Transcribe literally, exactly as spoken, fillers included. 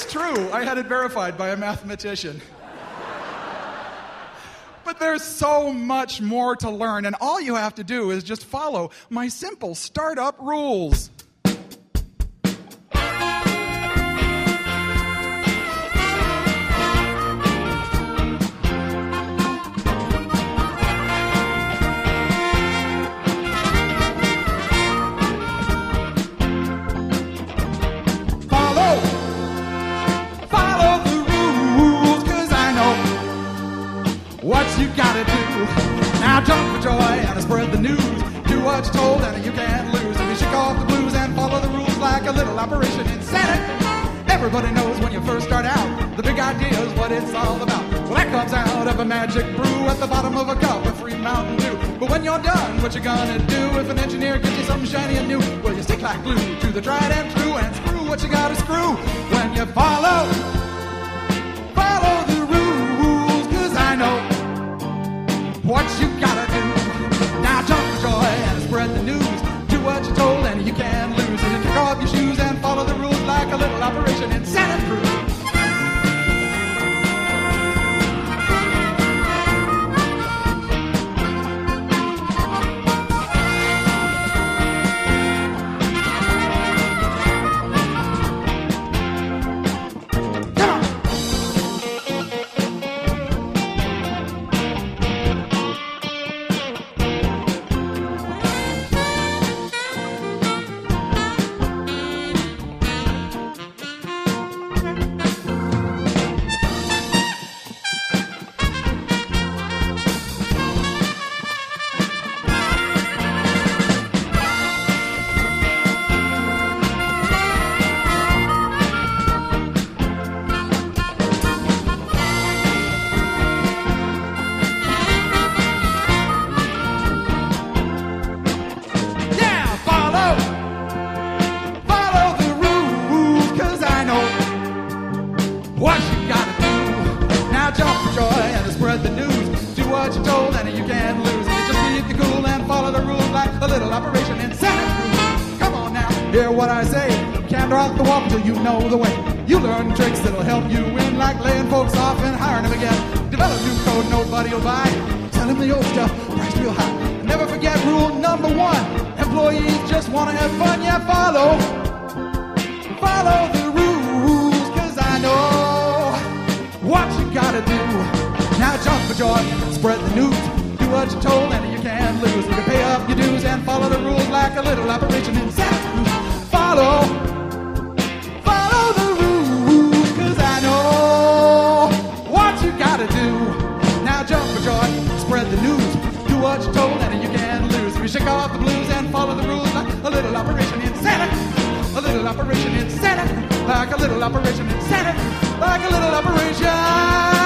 true. I had it verified by a mathematician. But there's so much more to learn, and all you have to do is just follow my simple startup rules. You gotta do. Now jump for joy and spread the news. Do what you're told and you can't lose. If you shake off the blues and follow the rules like a little Operation Insanity. Everybody knows when you first start out, the big idea is what it's all about. Well, that comes out of a magic brew at the bottom of a cup of free Mountain Dew. But when you're done, what you gonna do if an engineer gives you something shiny and new? Well, you stick like glue to the tried and true and screw what you gotta screw when you follow. Follow the rules, cause I know what you gotta do. Now jump for joy and spread the news. Do what you're told and you can't lose. And you kick off your shoes and follow the rules like a little Operation in Santa Cruz. You know the way. You learn tricks that'll help you win, like laying folks off and hiring them again. Develop new code nobody will buy. Tell them the old stuff, price real high. Never forget rule number one. Employees just want to have fun. Yeah, follow. Follow the rules, cause I know what you gotta do. Now jump for joy, spread the news. Do what you're told and you can't lose. You can pay up your dues and follow the rules like a little Operation in Santa Cruz. Follow. Gotta do. Now jump for joy, spread the news. Do what you're told and you can't lose. If you shake off the blues and follow the rules like a little Operation in Santa. A little Operation in Santa. Like a little Operation in Santa. Like a little Operation